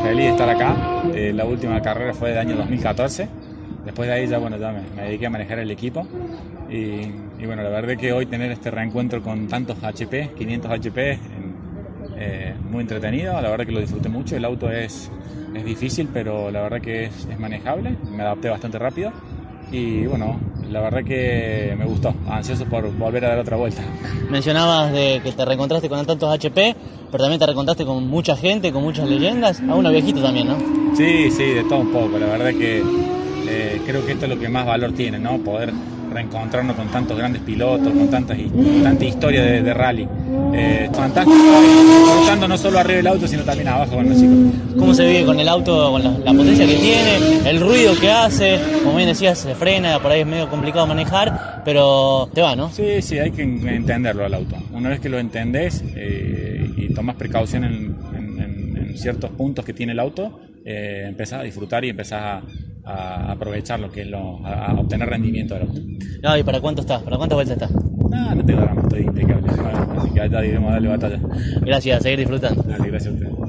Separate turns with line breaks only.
feliz de estar acá. La última carrera fue del año 2014. Después de ahí ya, bueno, ya me dediqué a manejar el equipo. Y bueno, la verdad que hoy tener este reencuentro con tantos HP, 500 HP, muy entretenido. La verdad que lo disfruté mucho. El auto es difícil, pero la verdad que es manejable. Me adapté bastante rápido. Y bueno, la verdad que me gustó, ansioso por volver a dar otra vuelta.
Mencionabas de que te reencontraste con tantos HP, pero también te reencontraste con mucha gente, con muchas leyendas, a uno viejito también, ¿no?
Sí, de todo un poco, la verdad que creo que esto es lo que más valor tiene, ¿no? Poder reencontrarnos con tantos grandes pilotos, con tanta historia de rally. Fantástico, disfrutando no solo arriba del auto, sino también abajo con los chicos.
¿Cómo se vive con el auto, con la potencia que tiene, el ruido que hace? Como bien decías, se frena, por ahí es medio complicado manejar, pero te va, ¿no?
Sí, hay que entenderlo al auto. Una vez que lo entendés y tomas precaución en ciertos puntos que tiene el auto, empezás a disfrutar y empezás a aprovechar lo que es a obtener rendimiento del auto.
¿Y para cuánto estás? ¿Para cuántas vueltas estás?
No tengo drama, estoy impecable. Así que ya iremos a darle batalla.
Gracias, a seguir disfrutando.
Dale, gracias a ustedes.